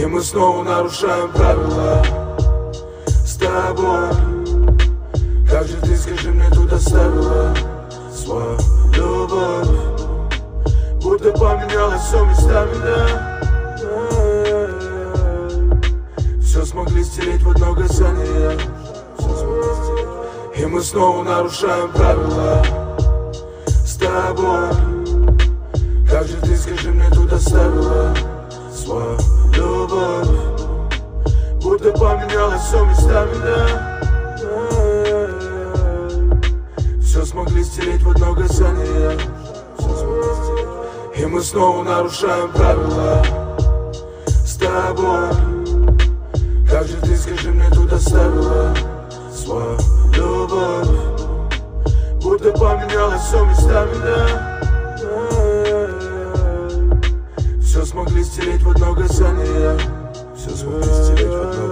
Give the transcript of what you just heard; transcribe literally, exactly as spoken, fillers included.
мы снова нарушаем правила с тобой. Как же ты, скажи мне, тут оставила свою любовь? Будто поменялось все местами, да? Все смогли стереть в одно касание. И мы снова нарушаем правила с тобой. Как же ты, скажи мне, тут оставила свою любовь? Будто поменялось все местами, да? Все смогли стереть в одно касание. И мы снова нарушаем правила с тобой. Как же ты, скажи мне, тут оставила свою любовь? Будто поменялось все местами, да? Все смогли стереть в одно касание. Все смогли стереть в одно